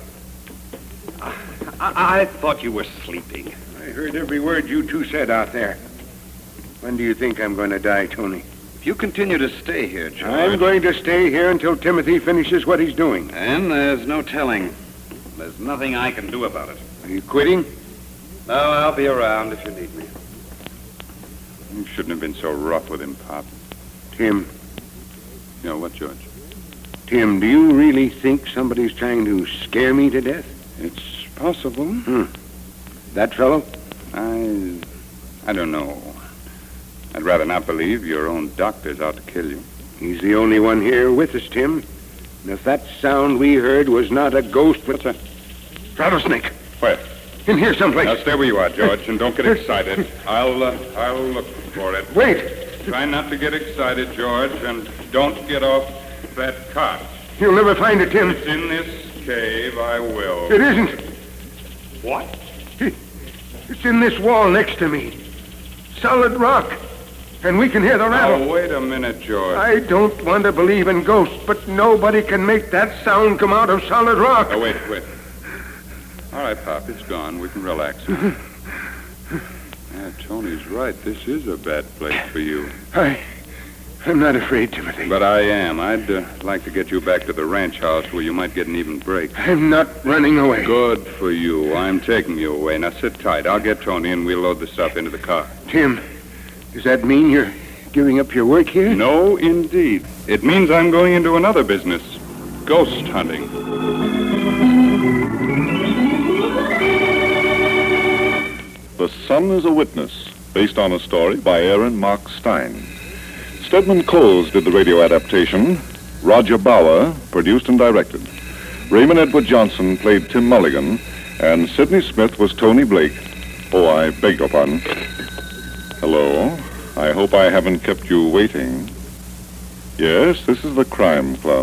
I, I thought you were sleeping. I heard every word you two said out there. When do you think I'm going to die, Tony? If you continue to stay here, George... I'm going to stay here until Timothy finishes what he's doing. And there's no telling. There's nothing I can do about it. Are you quitting? No, I'll be around if you need me. You shouldn't have been so rough with him, Pop. Tim. You know what, George? Tim, do you really think somebody's trying to scare me to death? It's possible. Hmm. That fellow? I... I don't know. I'd rather not believe your own doctor's out to kill you. He's the only one here with us, Tim. And if that sound we heard was not a ghost, but... What's that? Rattlesnake. Where? In here someplace. Now, stay where you are, George, and don't get excited. I'll, uh, I'll look for it. Wait. Try not to get excited, George, and don't get off that cot. You'll never find it, Tim. It's in this cave, I will. It isn't. What? It's in this wall next to me. Solid rock. And we can hear the rattle. Now, wait a minute, George. I don't want to believe in ghosts, but nobody can make that sound come out of solid rock. Oh, wait, wait. All right, Pop, it's gone. We can relax. Yeah, Tony's right. This is a bad place for you. I... I'm not afraid, Timothy. But I am. I'd uh, like to get you back to the ranch house where you might get an even break. I'm not running away. Good for you. I'm taking you away. Now, sit tight. I'll get Tony, and we'll load the stuff into the car. Tim... Does that mean you're giving up your work here? No, indeed. It means I'm going into another business. Ghost hunting. The Sun is a Witness, based on a story by Aaron Mark Stein. Stedman Coles did the radio adaptation. Roger Bauer produced and directed. Raymond Edward Johnson played Tim Mulligan, and Sidney Smith was Tony Blake. Oh, I beg your pardon. Hello. I hope I haven't kept you waiting. Yes, this is the Crime Club.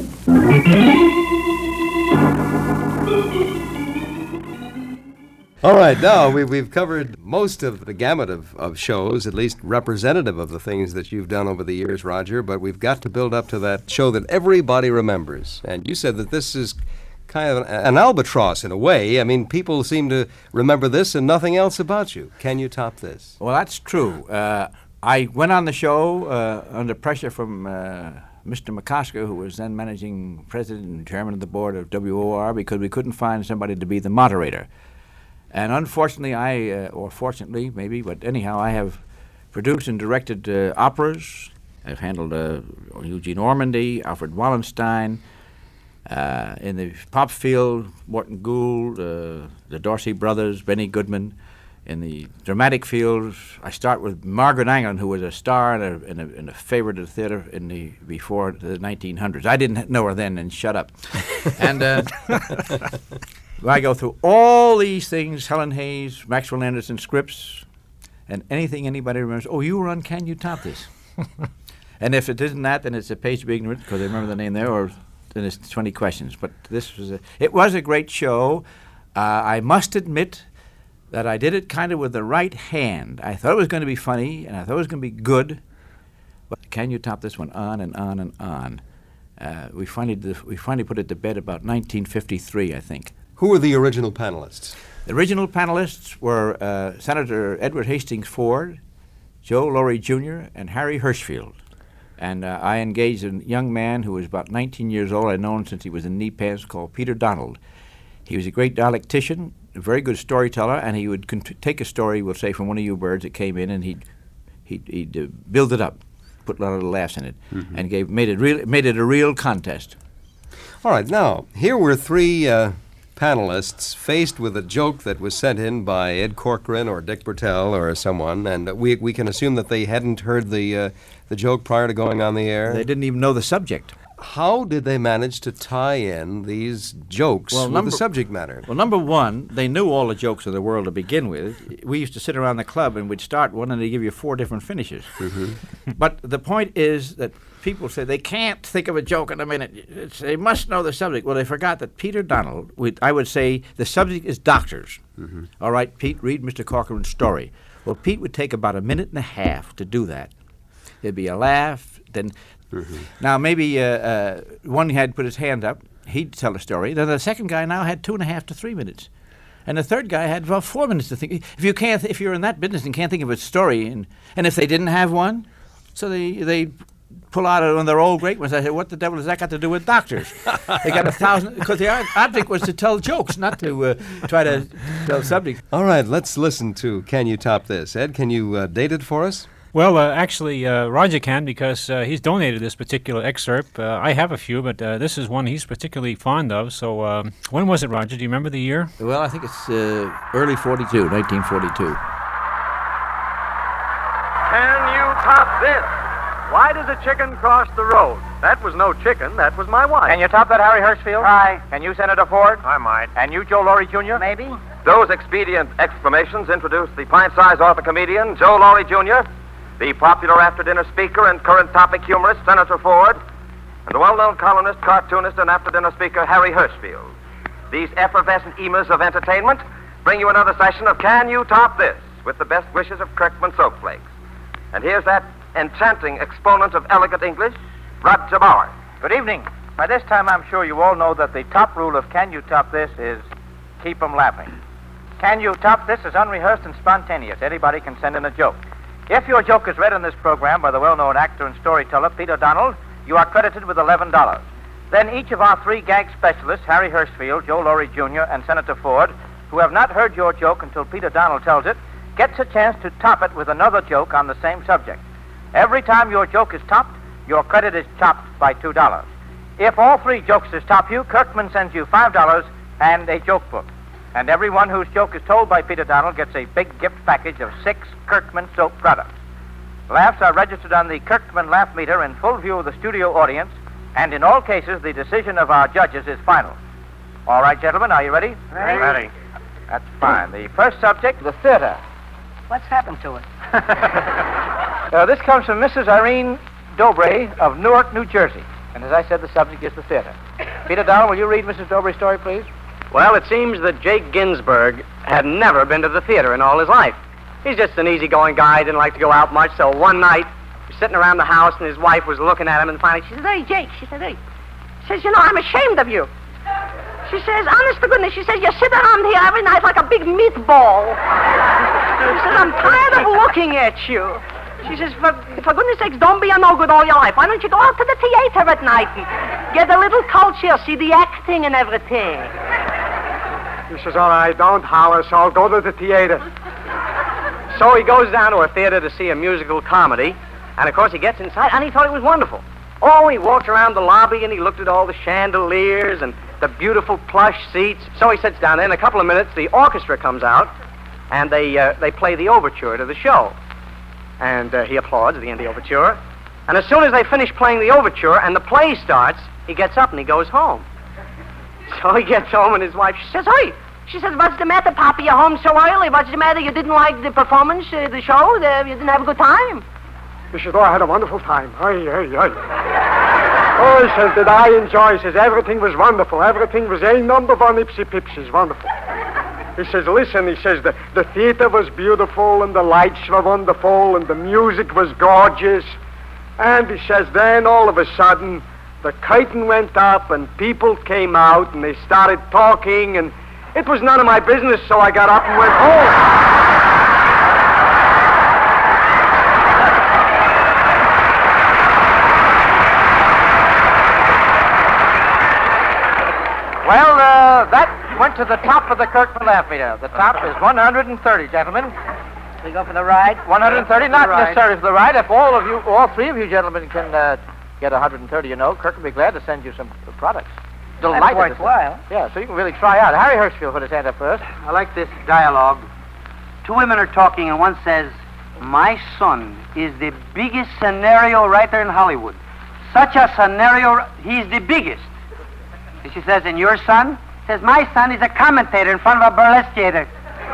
All right, now we, we've covered most of the gamut of, of shows, at least representative of the things that you've done over the years, Roger, but we've got to build up to that show that everybody remembers. And you said that this is kind of an, an albatross in a way. I mean, people seem to remember this and nothing else about you. Can you top this? Well, that's true. Uh, I went on the show uh, under pressure from uh, Mister McCosker, who was then managing president and chairman of the board of W O R, because we couldn't find somebody to be the moderator. And unfortunately, I, uh, or fortunately, maybe, but anyhow, I have produced and directed uh, operas. I've handled uh, Eugene Ormandy, Alfred Wallenstein. Uh, in the pop field, Morton Gould, uh, the Dorsey brothers, Benny Goodman. In the dramatic field, I start with Margaret Anglin, who was a star and a, and a, and a favorite of the theater in the before the nineteen hundreds. I didn't know her then, and shut up. and uh, I go through all these things: Helen Hayes, Maxwell Anderson scripts, and anything anybody remembers. Oh, you were on Can You Top This? And if it isn't that, then it's a page of ignorance because I remember the name there, or then it's twenty questions. But this was a, it was a great show. Uh, I must admit that I did it kind of with the right hand. I thought it was going to be funny, and I thought it was going to be good. But Can You Top This went on and on and on. Uh, we finally did, we finally put it to bed about nineteen fifty-three, I think. Who were the original panelists? The original panelists were uh, Senator Edward Hastings Ford, Joe Laurie Junior, and Harry Hirschfield. And uh, I engaged a young man who was about nineteen years old. I'd known him since he was in knee pants, called Peter Donald. He was a great dialectician, a very good storyteller, and he would cont- take a story, we'll say, from one of you birds that came in, and he'd, he'd, he'd uh, build it up, put a lot of laughs in it, mm-hmm. and gave made it, real, made it a real contest. All right, now, here were three uh, panelists faced with a joke that was sent in by Ed Corcoran or Dick Bertel or someone, and we we can assume that they hadn't heard the uh, the joke prior to going on the air. They didn't even know the subject. How did they manage to tie in these jokes well, with number, the subject matter? Well, number one, they knew all the jokes of the world to begin with. We used to sit around the club and we'd start one and they'd give you four different finishes. Mm-hmm. But the point is that people say they can't think of a joke in a minute. It's, they must know the subject. Well, they forgot that Peter Donald, would, I would say the subject is doctors. Mm-hmm. All right, Pete, read Mister Corcoran's story. Well, Pete would take about a minute and a half to do that. There'd be a laugh, then... Mm-hmm. Now, maybe uh, uh, one had put his hand up. He'd tell a story. Then the second guy now had two and a half to three minutes. And the third guy had about four minutes to think. If you can't, if you're in that business and can't think of a story, and, and if they didn't have one, so they they pull out one of their old great ones. I said, what the devil has that got to do with doctors? They got a thousand, because the object was to tell jokes, not to uh, try to tell subjects. All right, let's listen to Can You Top This? Ed, can you uh, date it for us? Well, uh, actually, uh, Roger can, because uh, he's donated this particular excerpt. Uh, I have a few, but uh, this is one he's particularly fond of. So um, when was it, Roger? Do you remember the year? Well, I think it's uh, early forty-two, nineteen forty-two. Can you top this? Why does a chicken cross the road? That was no chicken, that was my wife. Can you top that, Harry Hirschfield? Aye. Can you, Senator Ford? I might. And you, Joe Laurie Junior? Maybe. Those expedient exclamations introduce the pint-sized author comedian, Joe Laurie Junior, the popular after-dinner speaker and current topic humorist, Senator Ford, and the well-known columnist, cartoonist, and after-dinner speaker, Harry Hirschfield. These effervescent emas of entertainment bring you another session of Can You Top This, with the best wishes of Kirkman Soap Flakes. And here's that enchanting exponent of elegant English, Roger Bauer. Good evening. By this time, I'm sure you all know that the top rule of Can You Top This is keep 'em laughing. Can You Top This is unrehearsed and spontaneous. Anybody can send in a joke. If your joke is read in this program by the well-known actor and storyteller Peter Donald, you are credited with eleven dollars. Then each of our three gag specialists, Harry Hirschfield, Joe Laurie Junior, and Senator Ford, who have not heard your joke until Peter Donald tells it, gets a chance to top it with another joke on the same subject. Every time your joke is topped, your credit is chopped by two dollars. If all three jokesters top you, Kirkman sends you five dollars and a joke book. And everyone whose joke is told by Peter Donald gets a big gift package of six Kirkman soap products. Laughs are registered on the Kirkman laugh meter in full view of the studio audience, and in all cases, the decision of our judges is final. All right, gentlemen, are you ready? Ready. Ready. That's fine. The first subject, the theater. What's happened to it? uh, this comes from Missus Irene Dobre of Newark, New Jersey. And as I said, the subject is the theater. Peter Donald, will you read Missus Dobre's story, please? Well, it seems that Jake Ginsburg had never been to the theater in all his life. He's just an easygoing guy, didn't like to go out much, so one night, he was sitting around the house, and his wife was looking at him, and finally she says, "Hey, Jake," she said, "hey." She says, "You know, I'm ashamed of you." She says, "Honest to goodness," she says, "you sit around here every night like a big meatball." She says, "I'm tired of looking at you." She says, for, for goodness sakes, don't be a no-good all your life. Why don't you go out to the theater at night and get a little culture, see the acting and everything?" He says, "All right, don't holler, so I'll go to the theater." So he goes down to a theater to see a musical comedy, and of course he gets inside, and he thought it was wonderful. Oh, he walked around the lobby, and he looked at all the chandeliers and the beautiful plush seats. So he sits down there. In a couple of minutes, the orchestra comes out, and they uh, they play the overture to the show. And uh, he applauds at the end of the overture. And as soon as they finish playing the overture and the play starts, he gets up and he goes home. So he gets home, and his wife, she says, "Hey," she says, "what's the matter, Papa? You're home so early. What's the matter? You didn't like the performance, uh, the show? The, you didn't have a good time?" He says, "Oh, I had a wonderful time. Hey, hey, hey." Oh, he says, "Did I enjoy?" He says, "Everything was wonderful. Everything was a number one ipsy pipsies. Wonderful." He says, "Listen," he says, the, the theater was beautiful, and the lights were wonderful, and the music was gorgeous. And he says, then all of a sudden, the curtain went up, and people came out, and they started talking, and it was none of my business, so I got up and went home." Well, uh, that went to the top of the Kirkman laugh meter. The top is one hundred thirty, gentlemen. We go for the ride? one hundred thirty, not For the ride. necessarily for the ride. If all of you, all three of you gentlemen can uh, get one hundred thirty, you know, Kirk will be glad to send you some products. Delighted That's to send- worthwhile. Yeah, so you can really try out. Harry Hirschfield put his hand up first. I like this dialogue. Two women are talking, and one says, "My son is the biggest scenario writer in Hollywood. Such a scenario, he's the biggest." And she says, "And your son?" Says, "My son is a commentator in front of a burlesque theater."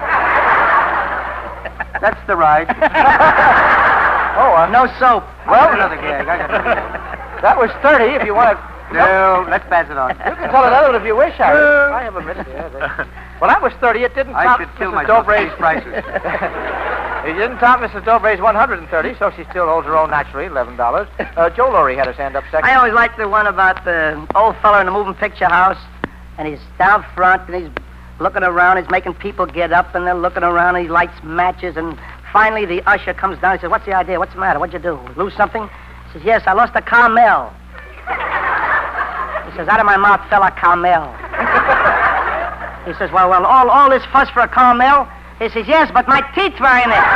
That's the ride. Oh, uh, no soap. Well, another gag. I got another gag. That was thirty, if you want to... No, let's pass it on. You can tell another one if you wish, Harry. I have a minute here. Well, that was thirty. It didn't I top should kill Missus myself for Dobray's these prices. It didn't top Missus Dobray's one hundred thirty, so she still holds her own naturally, eleven dollars. Uh, Joe Laurie had his hand up second. I always liked the one about the old fella in the moving picture house, and he's down front, and he's looking around, he's making people get up, and they're looking around, and he lights matches, and finally the usher comes down, he says, "What's the idea? What's the matter? What'd you do? Lose something?" He says, "Yes, I lost a Carmel." He says, "Out of my mouth fell a Carmel." He says, well, well, all, all this fuss for a Carmel?" He says, "Yes, but my teeth were in it."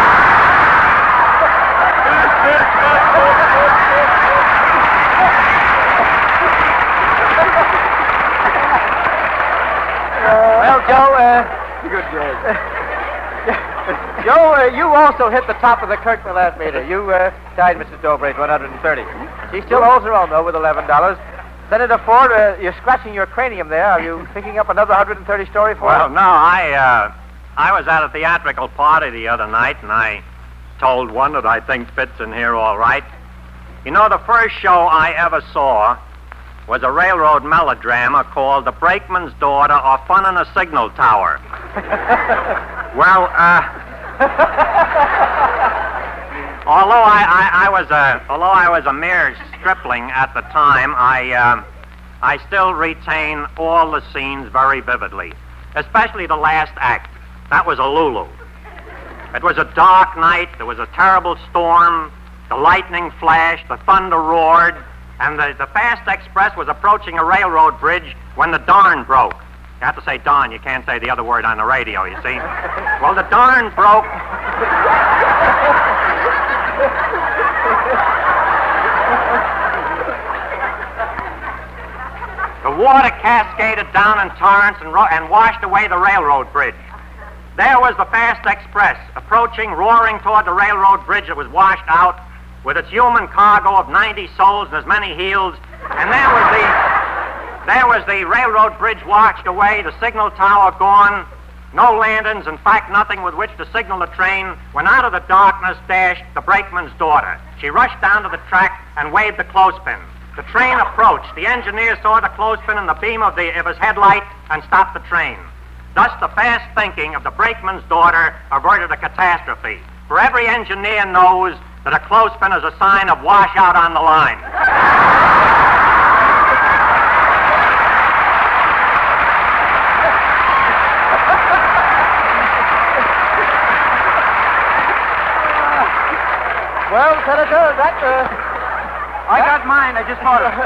Well, Joe, uh... Good Joe, uh, you also hit the top of the Kirkman laugh meter. You uh, tied Missus Dobray's one hundred thirty. She still holds her own, though, with eleven dollars. Senator Ford, uh, you're scratching your cranium there. Are you picking up another one hundred thirty story for Well, us? no, I, uh, I was at a theatrical party the other night, and I told one that I think fits in here all right. You know, the first show I ever saw was a railroad melodrama called The Brakeman's Daughter or Fun in a Signal Tower. Well, uh... although I, I, I was a although I was a mere stripling at the time, I um, I still retain all the scenes very vividly, especially the last act. That was a Lulu. It was a dark night. There was a terrible storm. The lightning flashed. The thunder roared, and the, the fast express was approaching a railroad bridge when the darn broke. You have to say darn. You can't say the other word on the radio, you see. Well, the darn broke. The water cascaded down in torrents and, ro- and washed away the railroad bridge. There was the fast express approaching, roaring toward the railroad bridge that was washed out with its human cargo of ninety souls and as many heels. And there was the there was the railroad bridge washed away, the signal tower gone, no lanterns, in fact, nothing with which to signal the train, when out of the darkness dashed the brakeman's daughter. She rushed down to the track and waved the clothespin. The train approached. The engineer saw the clothespin in the beam of, the, of his headlight and stopped the train. Thus, the fast thinking of the brakeman's daughter averted a catastrophe. For every engineer knows that a clothespin is a sign of washout on the line. Well, Senator, that, uh... I got mine. I just thought of it.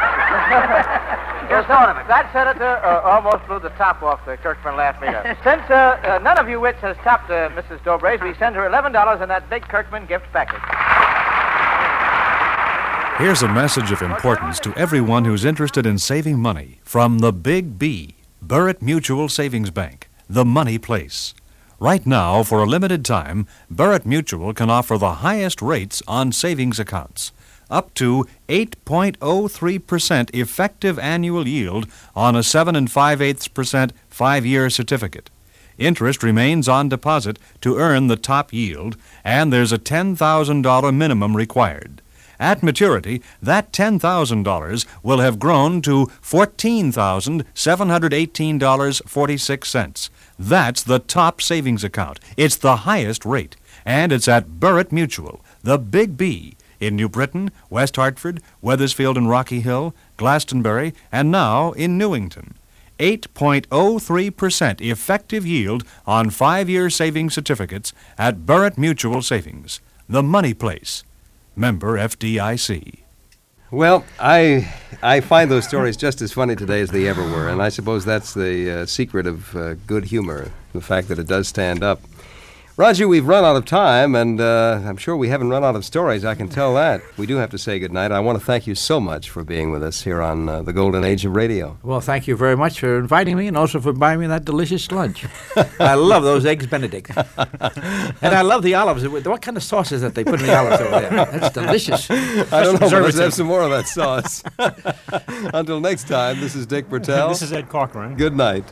Just thought of it. That, Senator, uh, almost blew the top off the Kirkman laugh meter. Since uh, uh, none of you wits has topped uh, Missus Dobray's, we send her eleven dollars in that big Kirkman gift package. Here's a message of importance to everyone who's interested in saving money from the Big B, Burritt Mutual Savings Bank, the money place. Right now, for a limited time, Burritt Mutual can offer the highest rates on savings accounts, up to eight point oh three percent effective annual yield on a seven and five-eighths percent five-year certificate. Interest remains on deposit to earn the top yield, and there's a ten thousand dollars minimum required. At maturity, that ten thousand dollars will have grown to fourteen thousand seven hundred eighteen dollars and forty-six cents. That's the top savings account. It's the highest rate, and it's at Burritt Mutual, the Big B, in New Britain, West Hartford, Wethersfield and Rocky Hill, Glastonbury, and now in Newington. eight point oh three percent effective yield on five-year savings certificates at Burritt Mutual Savings, the money place. Member F D I C. Well, I I find those stories just as funny today as they ever were, and I suppose that's the uh, secret of uh, good humor, the fact that it does stand up. Roger, we've run out of time, and uh, I'm sure we haven't run out of stories, I can tell that. We do have to say goodnight. I want to thank you so much for being with us here on uh, the Golden Age of Radio. Well, thank you very much for inviting me and also for buying me that delicious lunch. I love those Eggs Benedict. And I love the olives. What kind of sauce is that they put in the olives over there? That's delicious. I don't know, but let's have some more of that sauce. Until next time, this is Dick Bertel. This is Ed Cochran. Good night.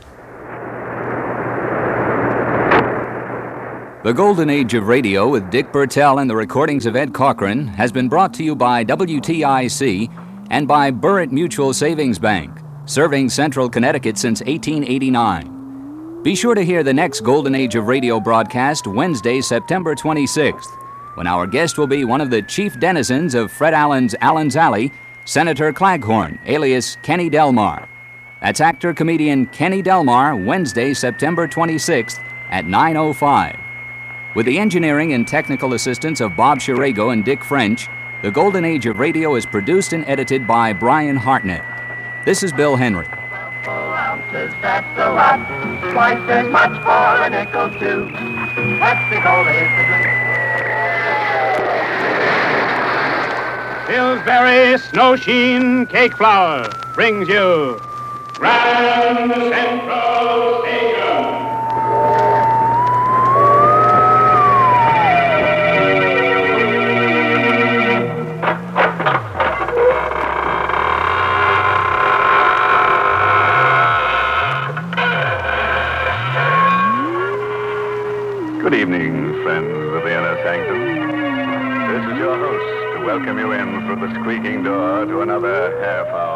The Golden Age of Radio with Dick Bertel and the recordings of Ed Cochran has been brought to you by W T I C and by Burritt Mutual Savings Bank, serving Central Connecticut since eighteen eighty-nine. Be sure to hear the next Golden Age of Radio broadcast Wednesday, September twenty-sixth, when our guest will be one of the chief denizens of Fred Allen's Allen's Alley, Senator Claghorn, alias Kenny Delmar. That's actor-comedian Kenny Delmar, Wednesday, September twenty-sixth at nine oh five. With the engineering and technical assistance of Bob Shirago and Dick French, the Golden Age of Radio is produced and edited by Brian Hartnett. This is Bill Henry. Four ounces, that's a lot. Twice as much for a nickel, too. Pepsi-Cola is the drink. Pillsbury Snow Sheen Cake Flour brings you Grand Central Station. Good evening, friends of the inner sanctum. This is your host to welcome you in through the squeaking door to another half hour